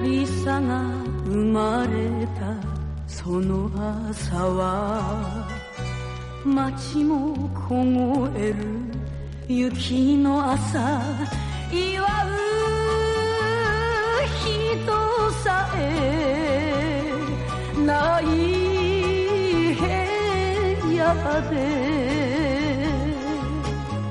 リサが生まれたその朝は街も凍える雪の朝、祝う人さえない部屋で